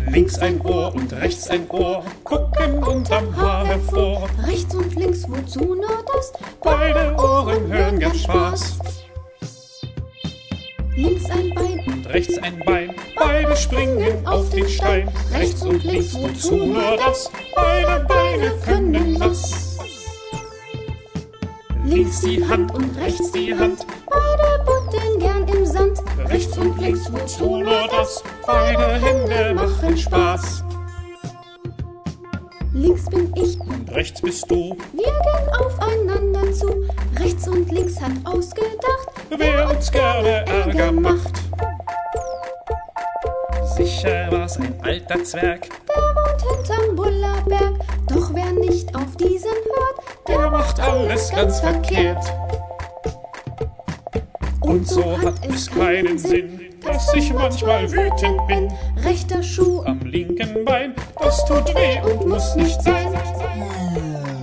Links ein Ohr und rechts ein Ohr, gucken unterm Haar hervor. Rechts und links, wozu nur das? Beide Ohren hören gern Spaß. Links ein Bein Und rechts ein Bein, beide springen auf den Stein. Rechts und links, wozu nur das? Beide Beine können was. Links die Hand und rechts die Hand, beide buddeln gern im Sand. rechts und links, wozu nur das? Beide Hände machen Spaß. Links bin ich, Und rechts bist du, wir gehen aufeinander zu. Rechts und links hat ausgedacht, wer uns gerne Ärger macht. Sicher war's ein alter Zwerg, der wohnt hinterm Bullerberg. Doch wer nicht auf diesen hört, der macht alles ganz verkehrt. Und so hat es keinen Sinn, dass ich manchmal wütend bin. Rechter Schuh Am linken Bein, das tut weh und muss nicht sein.